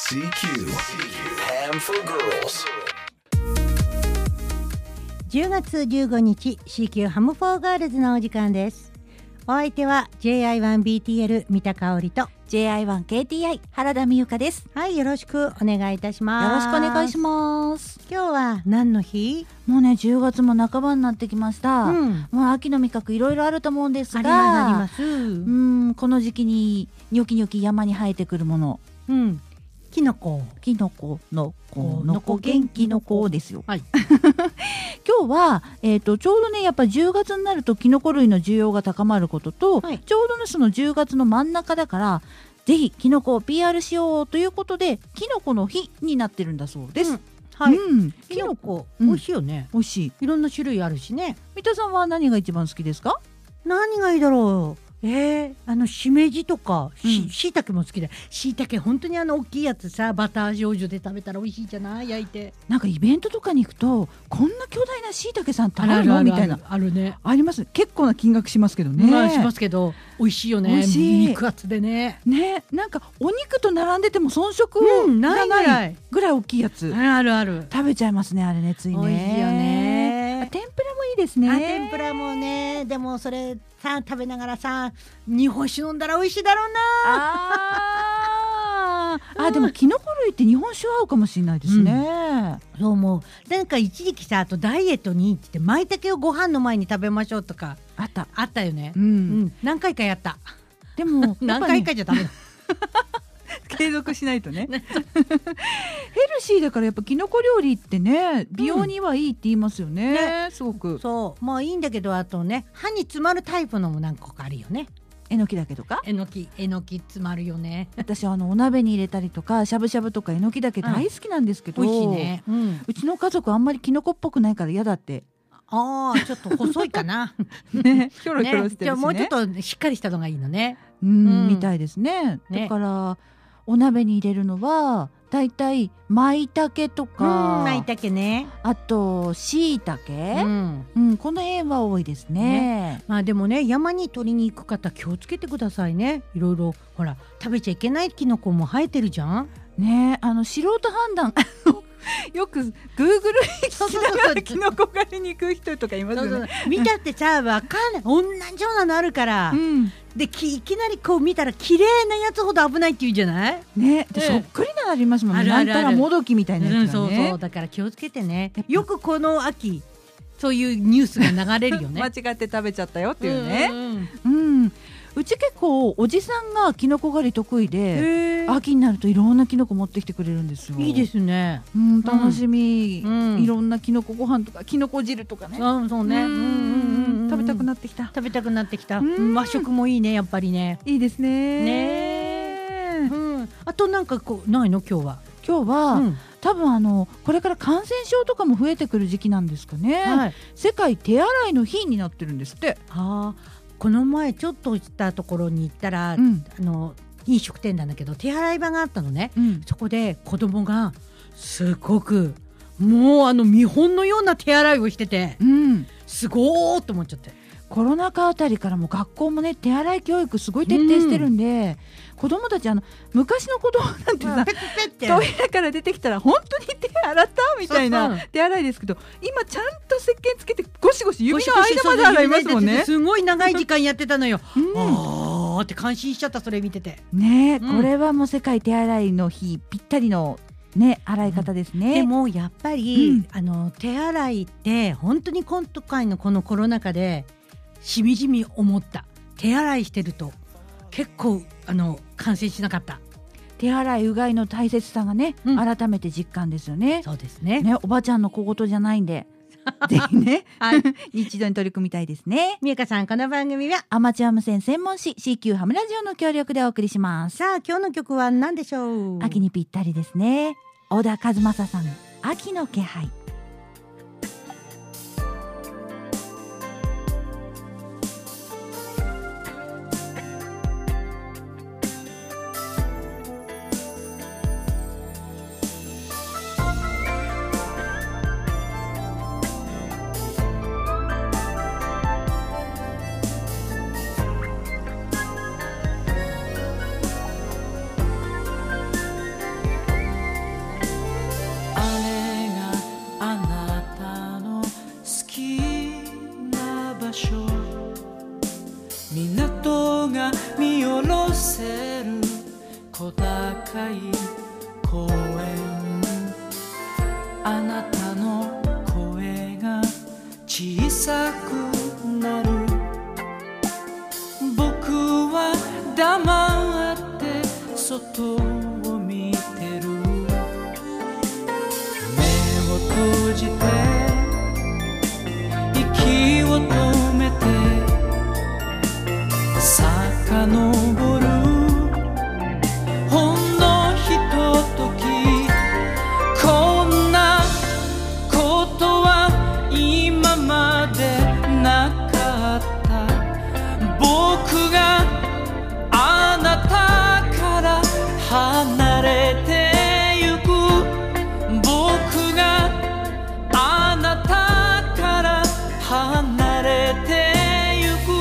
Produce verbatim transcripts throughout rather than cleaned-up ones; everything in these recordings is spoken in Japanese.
シーキュー Ham for Girls じゅうがつじゅうごにち シーキュー ハムフォーガールズのお時間です。お相手は ジェイアイワンビーティーエル 三田香織とジェイアイワンケーティーアイ 原田美由香です。 はい、よろしくお願いいたします。 よろしくお願いします。 今日は何の日？ もうねじゅうがつも半ばになってきました、 うん、 もう秋の味覚いろいろあると思うんですが、 ありますあります。 うんこの時期にニョキニョキ山に生えてくるもの、 うん、キノコキノコのこのこ元気の子ですよ、 はい、 今日は、えー、とちょうどねやっぱじゅうがつになるとキノコ類の需要が高まることと、はい、ちょうどねそのじゅうがつの真ん中だからぜひキノコを ピーアール しようということでキノコの日になってるんだそうです、うんはい、 うん、 キノコ美味しいよね、 うん、美味しい。 いろんな種類あるしね。 三田さんは何が一番好きですか？ 何がいいだろう。えー、あのしめじとかしいたけも好きだ。しいたけ本当にあの大きいやつさバター醤油で食べたら美味しいじゃない、焼いて。 なんかイベントとかに行くとこんな巨大なしいたけさんってあるのみたいなあるね。 あります。結構な金額しますけどね、 まあ、しますけど美味しいよね。 美味しい。 肉厚でね。 ね、なんかお肉と並んでても遜色がないぐらい大きいやつ、 うん、あるある。 食べちゃいますねあれね。ついね。 美味しいよね。 天ぷらもいいですね。 あ天ぷらもね。でもそれさ食べながらさ日本酒飲んだら美味しいだろうな。 ああでもキノコ類って日本酒合うかもしれないですね、 うん、そう思う。なんか一時期さあとダイエットにいいって言って舞茸をご飯の前に食べましょうとかあったあったよね、 うんうん、 何回かやった。 でも何回かじゃダメだ継続しないとねヘルシーだからやっぱキノコ料理ってね美容にはいいって言いますよね、うんね、すごく。 そうもういいんだけどあとね歯に詰まるタイプのも何個かあるよね。 えのきだけとかえのきえのき詰まるよね。 私あのお鍋に入れたりとかしゃぶしゃぶとかえのきだけ大好きなんですけど、 うん、美味しいね、うん、 うちの家族あんまりキノコっぽくないから嫌だって。 あーちょっと細いかなねキョロキョロしてるしね。 じゃあもうちょっとしっかりしたのがいいのね。 うん、うん、みたいですね。だからお鍋に入れるのはだいたい舞茸とか、 舞茸ね、 あと椎茸、うんうん、この辺は多いです ね, ね。 まあでもね山に取りに行く方気をつけてくださいね。いろいろほら食べちゃいけないキノコも生えてるじゃんね。あの素人判断よくグーグル聞きながらキノコ狩りに行く人とかいますよね。そうそう見たってさ分かんない同じようなのあるから、うん、できいきなりこう見たら綺麗なやつほど危ないって言うじゃないね。 でそっくりなのありますもんね。なんたらもどきみたいなやつがね、うん、 そうそうだから気をつけてね。よくこの秋そういうニュースが流れるよね間違って食べちゃったよっていうね、うんうんうん、うち結構おじさんがキノコ狩り得意で秋になるといろんなキノコ持ってきてくれるんですよ。 いいですね、 うん、楽しみ、うん、いろんなキノコご飯とかキノコ汁とかね、 うん、そうね、うんうんうん、 食べたくなってきた食べたくなってきた、うん、和食もいいねやっぱりね。 いいですねね、うん、あとなんかこうないの今日は今日は、うん、多分あのこれから感染症とかも増えてくる時期なんですかね、はい、世界手洗いの日になってるんですって。 あこの前ちょっとしたところに行ったら、うん、あの飲食店なんだけど手洗い場があったのね、うん、そこで子供がすごくもうあの見本のような手洗いをしてて、うん、すごーっと思っちゃって。 コロナ禍あたりからも学校もね手洗い教育すごい徹底してるんで、うん、子供たちあの昔の子供なんてさ、うん、ペッペッてトイレから出てきたら本当に手洗ったみたいな手洗いですけど、今ちゃんと石鹸つけてゴシゴシ指の間まで洗いますもんね。 すごい長い時間やってたのよ、うん、あーって感心しちゃったそれ見ててね、うん、これはもう世界手洗いの日ぴったりのね、洗い方ですね、 うん、でもやっぱり、うん、あの手洗いって本当に今回のこのコロナ禍でしみじみ思った。手洗いしてると結構あの感染しなかった。 手洗いうがいの大切さがね、うん、改めて実感ですよね。 そうですね。 ねおばちゃんの小言じゃないんでぜひね、はい、一度に取り組みたいですね。 みゆかさんこの番組はアマチュア無線専門誌 シーキュー ハムラジオの協力でお送りします。 さあ今日の曲は何でしょう。 秋にぴったりですね。小田和正さん秋の気配。 小高い公園、あなたの声が小さくなる。僕は黙って外を見てる。目を閉じて息を止めて遡る。ほんのひととき、こんなことは今までなかった。僕があなたから離れてゆく。僕があなたから離れてゆく。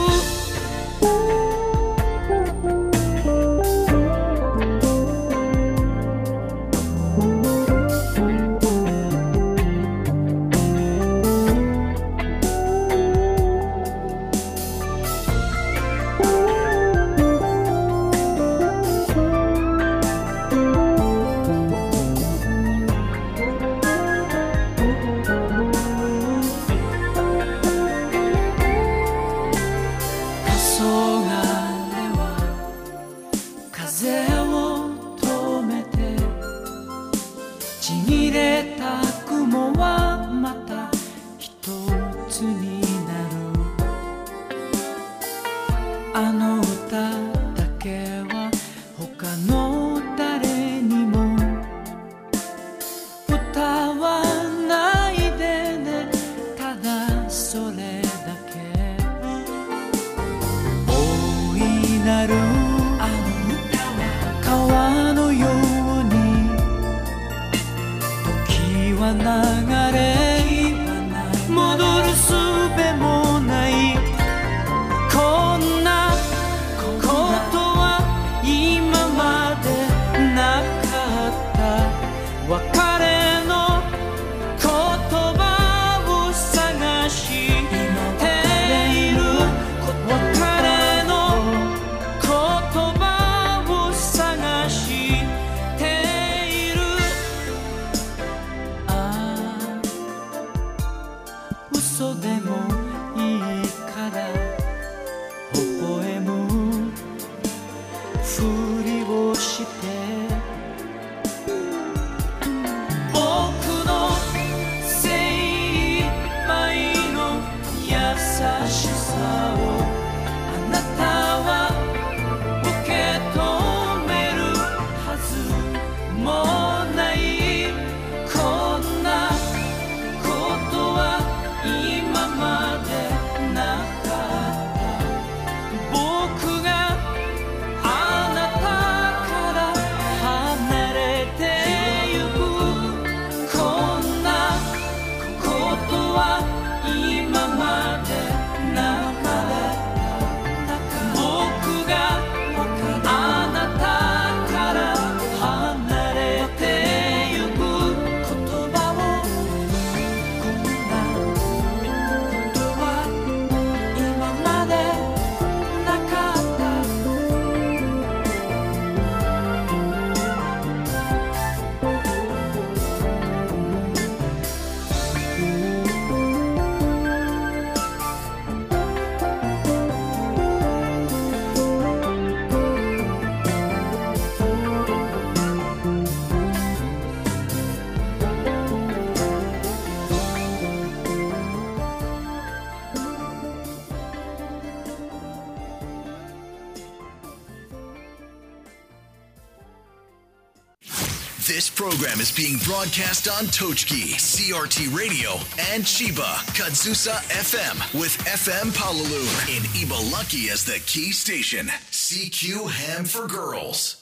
This program is being broadcast on Tochki, C R T Radio, and Chiba, Kazusa エフエム with エフエム Palaloon in Ibaraki as the key station. C Q Ham for Girls.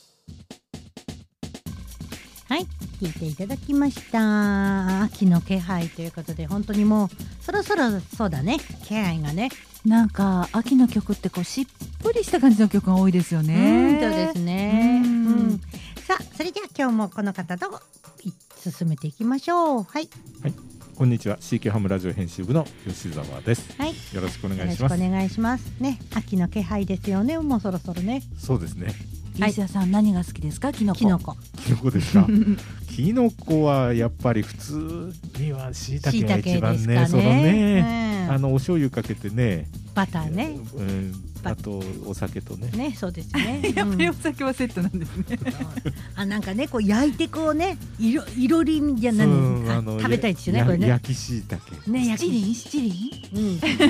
はい、聞いていただきました。秋の気配ということで、本当にもうそろそろそうだね、気配がね。 なんか秋の曲ってこうしっぽりした感じの曲が多いですよね。 うん、そうですね。うん、さあ、それでは今日もこの方と進めていきましょう。はい。 はい、こんにちは。シーケー ハムラジオ編集部の吉澤です。 はい。 よろしくお願いします。 よろしくお願いします。ね、秋の気配ですよね。もうそろそろね。 そうですね。 吉田さん何が好きですか？キノコ。 キノコ。 キノコですか。キノコはやっぱり普通には椎茸が一番ね、そのね、うん、あのお醤油かけてね、 バターね、 うん、あとお酒とね。 ね、そうですね。 やっぱりお酒はセットなんですね。 あ、なんかね、こう焼いてこうね、いろいろりんじゃないの、食べたいですよね、これね。 焼き椎茸。 ね、 七輪七輪。 うん。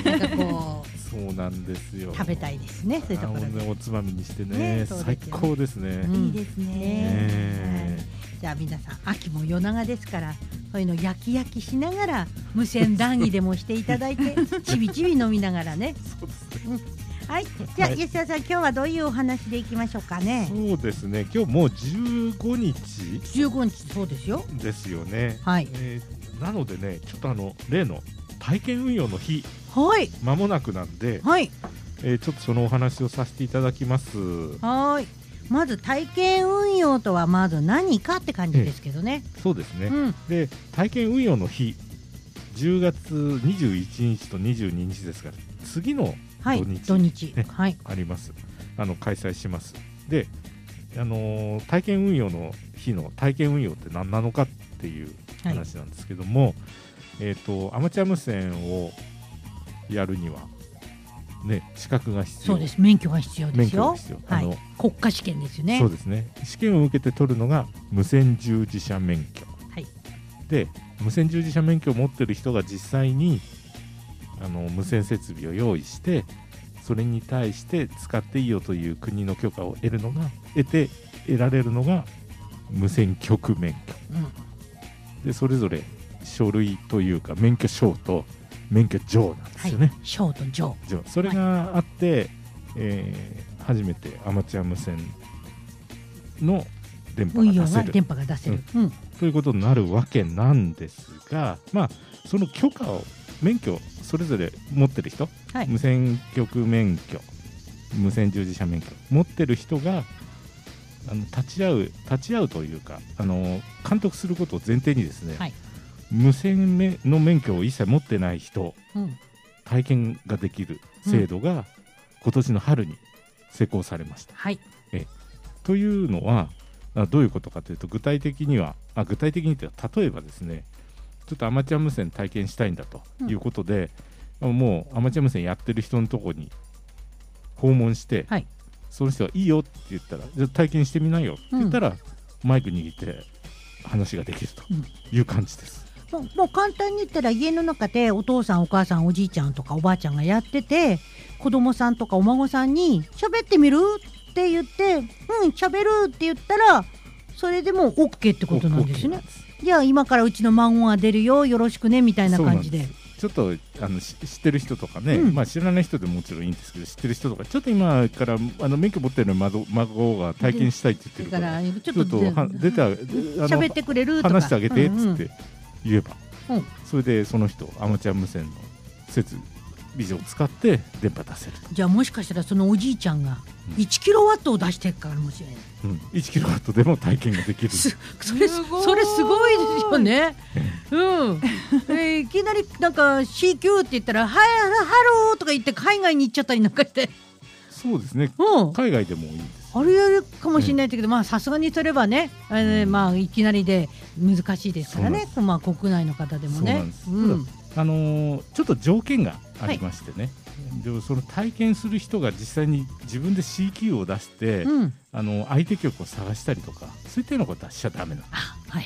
なんかこう。 そうなんですよ。 食べたいですね。そういうところで。 おつまみにしてね、最高ですね。 いいですね。 じゃあ皆さん、秋も夜長ですから、そういうの焼き焼きしながら無線談義でもしていただいて、ちびちび飲みながらね。 そうですね。 はい、じゃあ吉田さん、今日はどういうお話でいきましょうかね。 そうですね。今日もうじゅうごにち。 じゅうごにち、そうですよ。 ですよね。 はい。 えー、なのでね、ちょっとあの例の体験運用の日。 はい。 間もなくなんで。 はい。 えー、ちょっとそのお話をさせていただきます。 はい。まず体験運用とはまず何かって感じですけどね。 ええ、そうですね。 うん、 で、体験運用の日、じゅうがつにじゅういちにちとにじゅうににちですから次の土日、はい、 土日、ね、はい、 あります。あの開催します。で、あのー、体験運用の日の体験運用って何なのかっていう話なんですけども、はい、えっとアマチュア無線をやるにはね、資格が必要。 そうです、免許が必要ですよ。 免許が必要、はい、あの国家試験ですよね。 そうですね。試験を受けて取るのが無線従事者免許、 はい、 で無線従事者免許を持っている人が実際にあの無線設備を用意してそれに対して使っていいよという国の許可を得るのが得て得られるのが無線局免許、うん、でそれぞれ書類というか免許証と免許状なんですよね。 はい、証と状。 それがあって、はい、えー、初めてアマチュア無線の電波が出せる。 電波が出せる、 うんうん、ということになるわけなんですが、まあ、その許可を免許それぞれ持ってる人、はい、無線局免許、無線従事者免許持ってる人があの立ち会う立ち会うというかあの監督することを前提にですね、はい、無線の免許を一切持ってない人、うん、体験ができる制度が今年の春に施行されました。 はい、 えというのはどういうことかというと具体的にはあ具体的にというと例えばですねちょっとアマチュア無線体験したいんだということで、うん、もうアマチュア無線やってる人のところに訪問して、はい、その人がいいよって言ったらじゃあ体験してみないよって言ったら、うん、マイク握って話ができるという感じです。 もう、もう簡単に言ったら家の中でお父さんお母さんおじいちゃんとかおばあちゃんがやってて子供さんとかお孫さんに喋ってみるって言ってうん喋るって言ったらそれでも OK ってことなんですね。じゃあ今からうちの孫が出るよよろしくねみたいな感じでちょっとあの知ってる人とかね、うんまあ、知らない人でももちろんいいんですけど知ってる人とかちょっと今からあの免許持ってる孫が体験したいって言ってるからちょっとは出て喋ってくれるとか話してあげてっつって言えば、うんうん、それでその人アマチュア無線の設備を使って電波出せると。 じゃあもしかしたらそのおじいちゃんがいちキロワットを出してるかもしれない、 うん、いちキロワットでも体験ができるそれそれすごいですよね、うんえー、いきなりなんか シーキュー って言ったらハローとか言って海外に行っちゃったりなんかしてそうですね、うん、海外でもいいんですあれやるかもしれないけど、まあさすがにそれはね、あれ、うん、まあいきなりで難しいですからね、まあ国内の方でもね。 うん、あのー、ちょっと条件がありましてね、はい、でその体験する人が実際に自分で シーキュー を出して、うん、あの相手局を探したりとかそういったようなことはしちゃダメなんです。 あ、はいはい、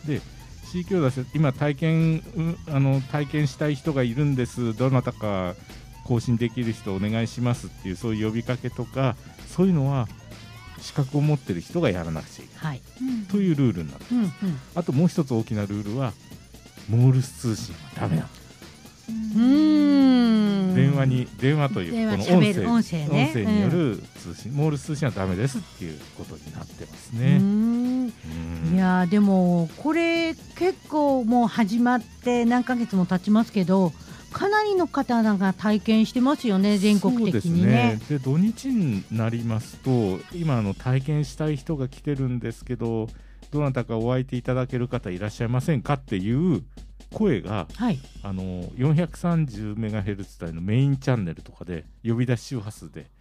で シーキュー を出して今体験、うん、あの体験したい人がいるんですどなたか更新できる人お願いしますっていうそういう呼びかけとかそういうのは資格を持ってる人がやらなくちゃいけない、はい、というルールになってます、うんうん、あともう一つ大きなルールはモールス通信はダメなんです。うーん電話に電話というこの音声、 音声ね、 音声による通信、うん、モールス通信はダメですっていうことになってますね。うーんうんいやでもこれ結構もう始まって何ヶ月も経ちますけどかなりの方が体験してますよね全国的にね。 そうですね。で土日になりますと今あの体験したい人が来てるんですけどどなたかお相手いただける方いらっしゃいませんかっていう声が、はい、あの よんひゃくさんじゅうメガヘルツ 帯のメインチャンネルとかで呼び出し周波数で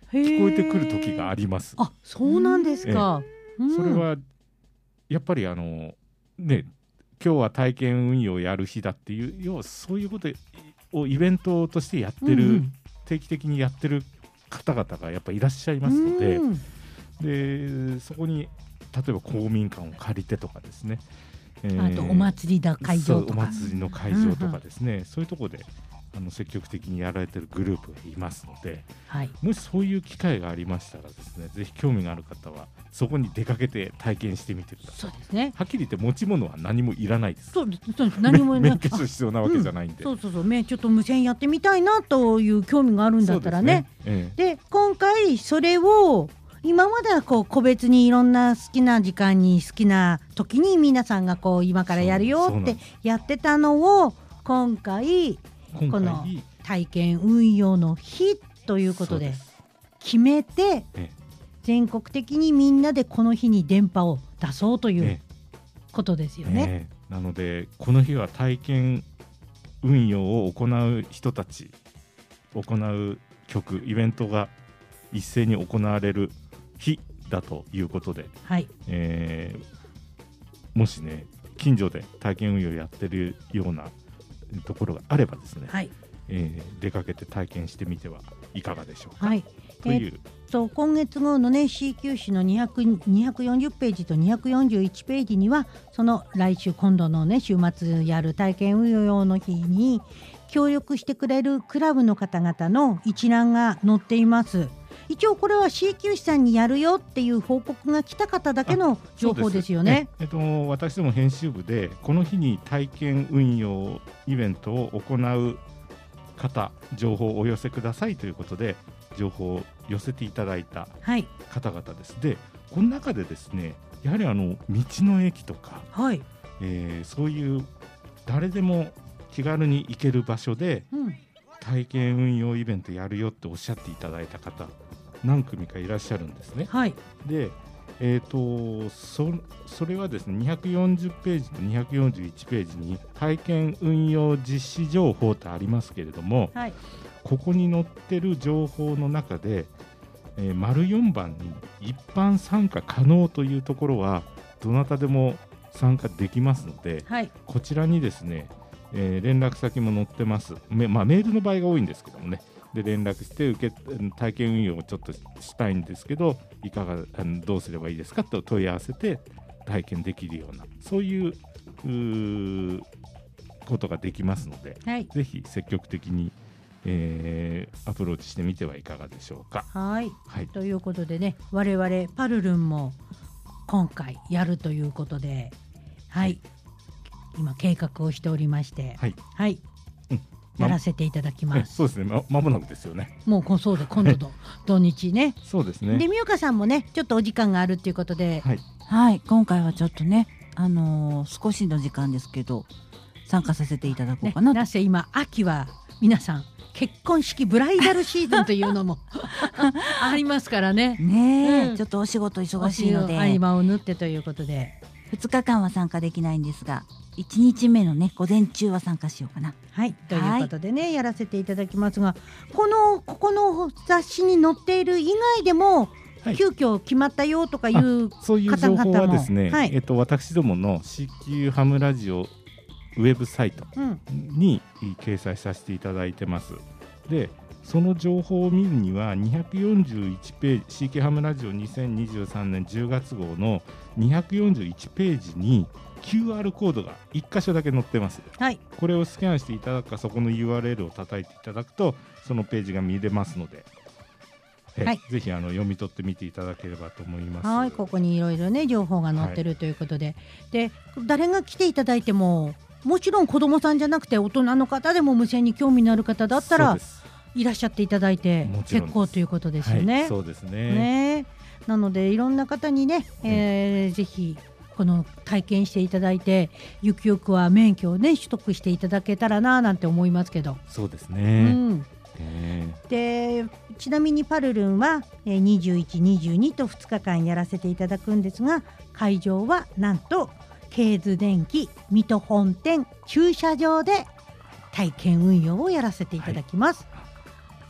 聞こえてくる時があります。 あ、そうなんですか。 ええ、それはやっぱりあのね、今日は体験運用をやる日だっていう、要はそういうことをイベントとしてやってる、うんうん、定期的にやってる方々がやっぱいらっしゃいますので、うん、でそこに例えば公民館を借りてとかですね、 えー、あとお祭りだ会場とか、 お祭りの会場とかですね、うんうん、そういうところであの積極的にやられてるグループがいますので、はい、もしそういう機会がありましたらですね、ぜひ興味がある方はそこに出かけて体験してみてください。 そうですね。 はっきり言って持ち物は何もいらないです。 そうです、そうです、何もいらない。 免許証必要なわけじゃないんで、うん、 そうそうそう、ちょっと無線やってみたいなという興味があるんだったらね。で、ね、ええ、で今回それを今まではこう個別にいろんな好きな時間に好きな時に皆さんがこう今からやるよってやってたのを今回この体験運用の日ということで決めて、全国的にみんなでこの日に電波を出そうということですよね。ね、 なのでこの日は体験運用を行う人たち、行う曲、イベントが一斉に行われる日だということで、はい、えー、もしね近所で体験運用やってるようなところがあればですね、はい、えー、出かけて体験してみてはいかがでしょうか、はい、という、えー、 と今月号の、ね、シーキュー 誌のにひゃく、にひゃくよんじゅうページとにひゃくよんじゅういちページにはその来週今度の、ね、週末やる体験運用の日に協力してくれるクラブの方々の一覧が載っています。一応これは シーキュー 誌さんにやるよっていう報告が来た方だけの情報ですよね。 えっと、私ども編集部でこの日に体験運用イベントを行う方、情報をお寄せくださいということで情報を寄せていただいた方々です、はい、でこの中でですね、やはりあの道の駅とか、はい、えー、そういう誰でも気軽に行ける場所で体験運用イベントやるよっておっしゃっていただいた方何組かいらっしゃるんですね、はい、で、えーと、そ, それはですねにひゃくよんじゅうページとにひゃくよんじゅういちページに体験運用実施情報ってありますけれども、はい、ここに載ってる情報の中で、えー、丸よんばんに一般参加可能というところはどなたでも参加できますので、はい、こちらにですね、えー、連絡先も載ってます。め、まあ、メールの場合が多いんですけどもね、で連絡して受け体験運用をちょっとしたいんですけどいかがあのどうすればいいですかと問い合わせて体験できるようなそういう、うことができますので、はい、ぜひ積極的に、えー、アプローチしてみてはいかがでしょうか。 はい、はい、ということでね、我々パルルンも今回やるということで、はいはい、今計画をしておりまして、はい、はい、うん、やらせていただきます。 そうですね、ま、間もなくですよね。 もうそうで今度の土日ね。 そうですね。 でみゆかさんもねちょっとお時間があるっていうことで、 はい、はい、今回はちょっとね、あのー、少しの時間ですけど参加させていただこうかなと、 ね、なぜ今秋は皆さん結婚式ブライダルシーズンというのもありますからね。 ね、うん、ちょっとお仕事忙しいので合間を縫ってということでふつかかんは参加できないんですがいちにちめのね午前中は参加しようかな。 はい、ということでね、はい、やらせていただきますが、このここの雑誌に載っている以外でも、はい、急遽決まったよとかいう方々も、 そういう情報はですね、はい、えっと、私どもの シーキュー ハムラジオウェブサイトに掲載させていただいてます。でその情報を見るにはにひゃくよんじゅういちページ シーキュー ハムラジオにせんにじゅうさんねんじゅうがつごうのにひゃくよんじゅういちページに キューアール コードがいっ箇所だけ載ってます、はい、これをスキャンしていただくかそこの ユーアールエル を叩いていただくとそのページが見れますので、はい、ぜひあの読み取ってみていただければと思います。 はい、ここにいろいろね情報が載ってるということで、はい、で誰が来ていただいてももちろん子どもさんじゃなくて大人の方でも無線に興味のある方だったらいらっしゃっていただいて結構ということですよね。 はい、そうです ね, ねなのでいろんな方にね、えーうん、ぜひこの体験していただいてゆくゆくは免許をね取得していただけたらななんて思いますけど。 そうですね、うん、 えー、でちなみにパルルンはにじゅういち、にじゅうにとふつかかんやらせていただくんですが、会場はなんとケーズ電機水戸本店駐車場で体験運用をやらせていただきます。 はい、ね、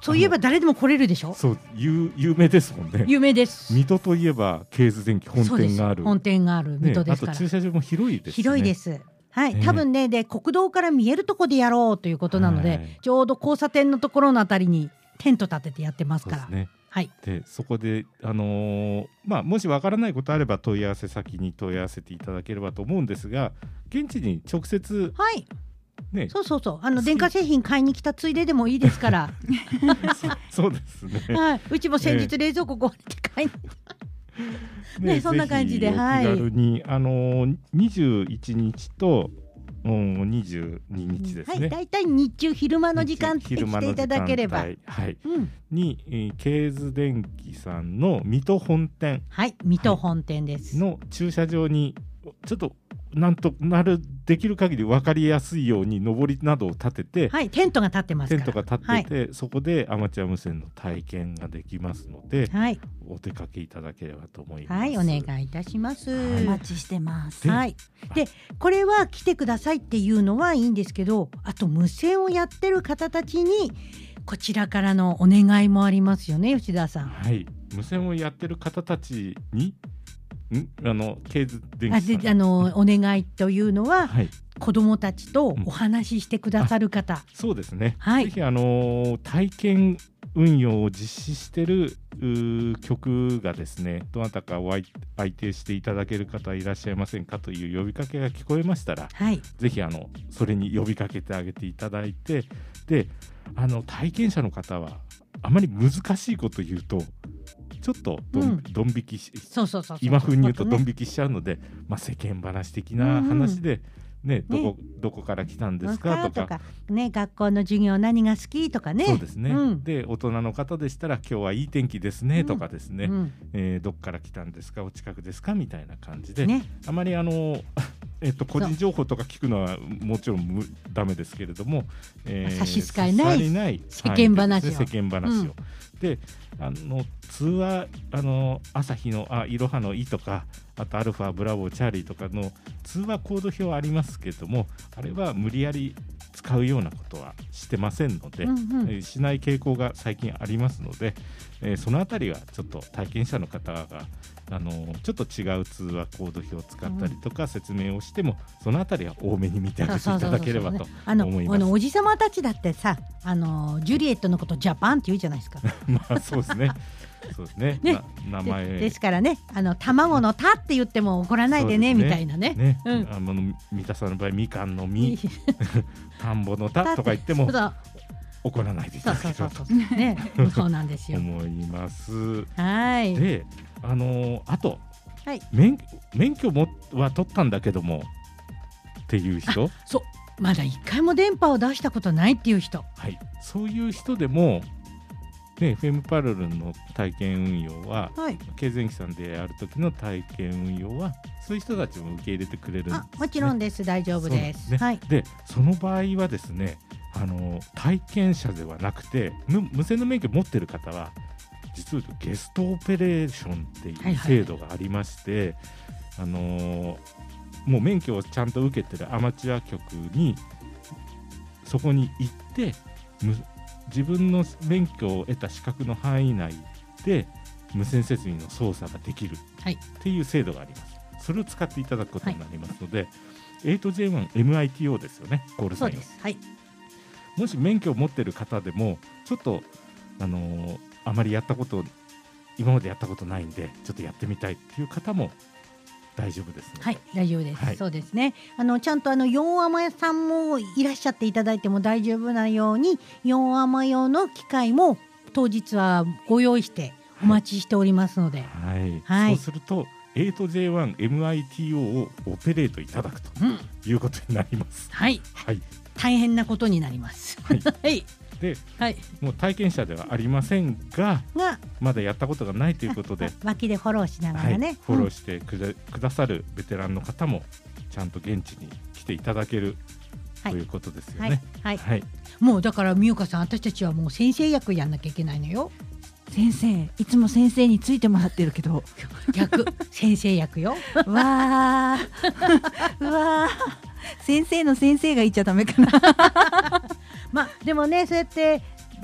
そういえば誰でも来れるでしょ。 そう有有名ですもんね。 有名です。 水戸といえばケーズ電機本店がある。 本店がある水戸ですから、 ね、あと駐車場も広いですね。 広いです。はい、多分ねで国道から見えるとこでやろうということなので、はい、ちょうど交差点のところのあたりにテント立ててやってますから。そうですね。はい、 でそこで、あのーまあ、もしわからないことあれば問い合わせ先に問い合わせていただければと思うんですが、現地に直接、 はいね、 そうそうそう、あの電化製品買いに来たついででもいいですからそ, そうですね、 はい、うちも先日冷蔵庫壊れて買いに、ねね、そんな感じで、 はい、お気軽に、あのー、にじゅういちにちとにじゅうににちですね、 はい、だいたい日中昼間の時間って来ていただければ、 はいうん、に、えー、ケーズ電機さんの水戸本店、 はい水戸本店です、 はい、の駐車場にちょっとなんとなるできる限り分かりやすいように上りなどを立てて、 はい、テントが立ってますから、 テントが立ってて、はい、そこでアマチュア無線の体験ができますので、はい、お出かけいただければと思います。 はい、お願いいたします、 はい、お待ちしてます。 はい、でこれは来てくださいっていうのはいいんですけど、あと無線をやってる方たちにこちらからのお願いもありますよね、吉田さん。 はい、無線をやってる方たちにんあのケーズ電機さん、 あであのお願いというのは、はい、子どもたちとお話ししてくださる方、うん、 そうですね、 はい、 ぜひあの体験運用を実施している局がですね、どなたかお相手していただける方いらっしゃいませんかという呼びかけが聞こえましたら、はい、ぜひあのそれに呼びかけてあげていただいて、であの体験者の方はあまり難しいこと言うとちょっとどん、うん、ドン引きしそうそうそうそう今風に言うとドン引きしちゃうので、ね、まあ、世間話的な話で、うんね、どこ、ね、どこから来たんですかとか、とか、 ね、学校の授業何が好きとかね。 そうですね、うん、で大人の方でしたら今日はいい天気ですねとかですね、うんうんえー、どこから来たんですかお近くですかみたいな感じで、ね、あまりあのえっと、個人情報とか聞くのはもちろんダメですけれども、 えー、差し支えない世間話を、 ね、世間話を、うん、であの通話あの朝日のあいろはのいとか、あとアルファブラボーチャーリーとかの通話コード表はありますけれども、あれは無理やり使うようなことはしてませんので、うんうんえー、しない傾向が最近ありますので、えー、そのあたりはちょっと体験者の方があのちょっと違う通話コード表を使ったりとか説明をしても、そのあたりは多めに見てあげていただければと思います。 おじさまたちだってさ、あのジュリエットのことジャパンって言うじゃないですかまあそうですねそうですね、ね名前で, ですからね、あの卵のたって言っても怒らないで ね, でねみたいなね、ねうん、あの三田さんの場合みかんのみ田んぼのたとか言っても怒らないでいただければとそうなんですよ思います。 はい。 であのあと、 はい、 免, 免許もは取ったんだけどもっていう人、 そうまだ一回も電波を出したことないっていう人、 はい、そういう人でも、ね、エフエム パルルンの体験運用は、はい、ケーズ電機さんでやる時の体験運用はそういう人たちも受け入れてくれるんです、ね、 あもちろんです、大丈夫です。 ねはい、 でその場合はですね、あの体験者ではなくて 無, 無線の免許持ってる方は実はゲストオペレーションっていう制度がありまして、はいはい、あのー、もう免許をちゃんと受けてるアマチュア局にそこに行って自分の免許を得た資格の範囲内で無線設備の操作ができるっていう制度があります、はい、それを使っていただくことになりますので、はい、エイトジェイワンエムアイティーオー ですよね、コールサイン。 そうです、はい、 もし免許を持ってる方でもちょっとあのーあまりやったこと今までやったことないんでちょっとやってみたいっていう方も大丈夫ですね。 はい、大丈夫です、はい、そうですね。あのちゃんとあのよんアマさんもいらっしゃっていただいても大丈夫なようによんアマ用の機械も当日はご用意してお待ちしておりますので、 はいはい、そうすると エイトジェイワンエムアイティーオー をオペレートいただくということになります、 うん、はい、はい、大変なことになりますはい、はいではい、もう体験者ではありません が, がまだやったことがないということで脇でフォローしながらね、はい、 フォローしてく だ,、うん、くださるベテランの方もちゃんと現地に来ていただける、はい、ということですよね。 はいはいはい、もうだから美岡さん、私たちはもう先生役やんなきゃいけないのよ。 先生、いつも先生についてもらってるけど役先生役よわーうわー先生の先生が言っちゃダメかなまあでもね、そうやってたくさ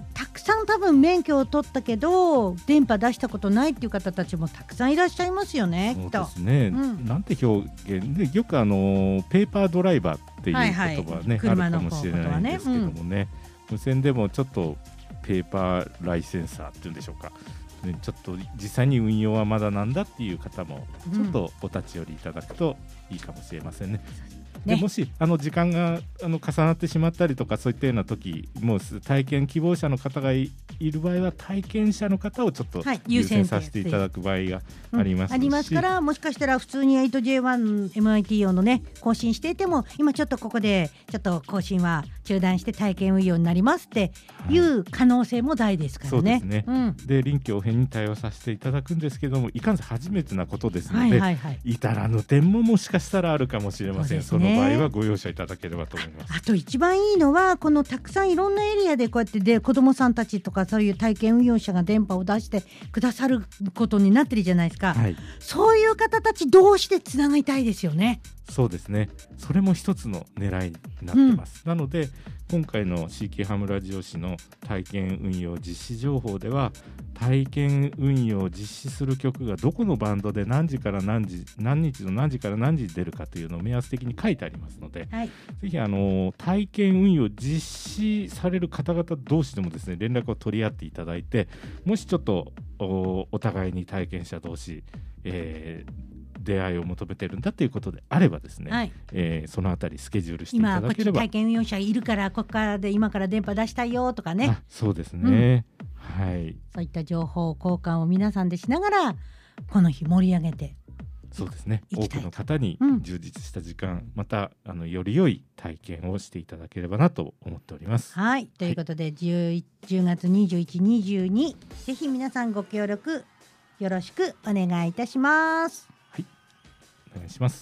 さん多分免許を取ったけど電波出したことないっていう方たちもたくさんいらっしゃいますよね。 そうですね、うん、なんて表現でよくあのペーパードライバーっていう言葉ね、はいはい、あるかもしれないんですけどもね、うん、無線でもちょっとペーパーライセンサーっていうんでしょうか、ちょっと実際に運用はまだなんだっていう方もちょっとお立ち寄りいただくといいかもしれませんね。でもしあの時間があの重なってしまったりとかそういったような時もう体験希望者の方が い, いる場合は体験者の方をちょっと優先させていただく場合がありますし、 うん、ありますから、もしかしたら普通に エイトジェイワンエムアイティー 用のね更新していても今ちょっとここでちょっと更新は中断して体験運用になりますっていう可能性も大ですからね、はい、そうですね、うん、で臨機応変に対応させていただくんですけども、いかんせん初めてなことですので、はいはいはい、至らぬ点ももしかしたらあるかもしれません。 そ, その場合はご容赦いただければと思います。 あ, あと一番いいのはこのたくさんいろんなエリアでこうやってで子どもさんたちとかそういう体験運用者が電波を出してくださることになってるじゃないですか、はい、そういう方たち同士でつながりたいですよね。 そうですね、それも一つの狙いになってます、うん、なので今回の シーケー ハムラジオ市の体験運用実施情報では体験運用を実施する曲がどこのバンドで何時から何時何日の何時から何時に出るかというのを目安的に書いてありますので、はい、ぜひあの体験運用実施される方々同士でもですね連絡を取り合っていただいて、もしちょっと お, お互いに体験者同士、えー出会いを求めてるんだということであればですね、はい、えー、そのあたりスケジュールしていただければ、 今こっち体験運用者いるからここからで今から電波出したいよとかね、あ、 そうですね、うん、はい、 そういった情報交換を皆さんでしながらこの日盛り上げて、 そうですね、多くの方に充実した時間、うん、またあのより良い体験をしていただければなと思っております。 はい、ということで、はい、10, 10月にじゅういち、にじゅうにぜひ皆さんご協力よろしくお願いいたします。 お願いします。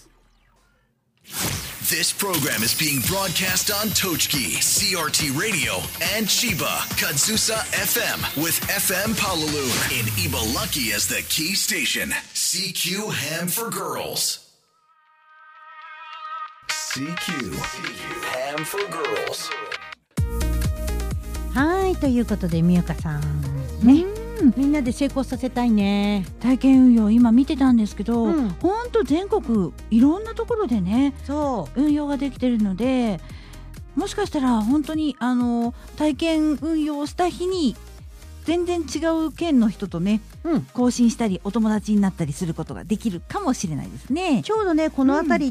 This program is being broadcast on Tochki, シーアーティー Radio, and Chiba, Kadzusa エフエム with エフエム Palalun in Ibaraki as the key station. シーキュー Ham for Girls. シーキュー Ham for Girls. はい、ということでみゆかさんね、うん、みんなで成功させたいね。 体験運用今見てたんですけど、うん、ほんと全国いろんなところでね、そう運用ができてるので、もしかしたら本当にあの体験運用した日に全然違う県の人とね、うん、更新したりお友達になったりすることができるかもしれないですね。 ちょうどねこの辺りって、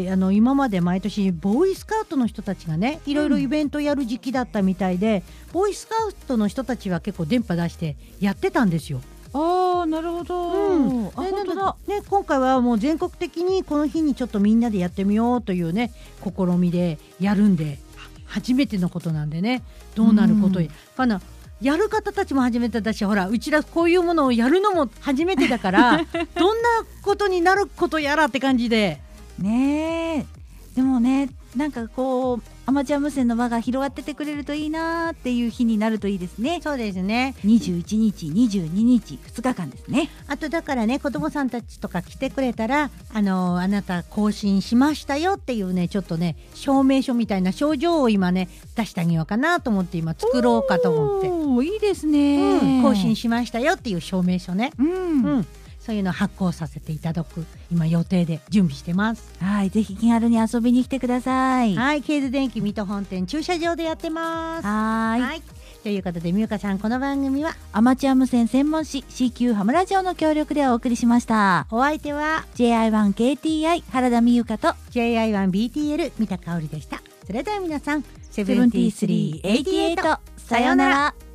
うん、あの今まで毎年ボーイスカウトの人たちがねいろいろイベントやる時期だったみたいで、うん、ボーイスカウトの人たちは結構電波出してやってたんですよ。 あー、なるほど、うん、あ、本当だ、 ね、今回はもう全国的にこの日にちょっとみんなでやってみようというね試みでやるんで、初めてのことなんでねどうなることかな、やる方たちも初めてだし、ほらうちらこういうものをやるのも初めてだからどんなことになることやらって感じでね。でもね、なんかこうアマチュア無線の輪が広がっててくれるといいなっていう日になるといいですね。 そうですね、 にじゅういちにちにじゅうににちふつかかんですね。 あとだからね子どもさんたちとか来てくれたら、あのー、あなた更新しましたよっていうねちょっとね証明書みたいな症状を今ね出してあげようかなと思って今作ろうかと思って。 おー、いいですね、 うん、更新しましたよっていう証明書ね、うん、うん、そういうのを発行させていただく今予定で準備してます。 はい、ぜひ気軽に遊びに来てください。 はい、ケーズ電機水戸本店駐車場でやってます。 はい、 はい、ということでみゆかさん、この番組はアマチュア無線専門誌 シーキュー ハムラジオの協力でお送りしました。 お相手はジェイアイワンケーティーアイ 原田美由香とジェイアイワンビーティーエル 三田香織でした。それでは皆さん、 セブンティースリーエイティエイト、さようなら。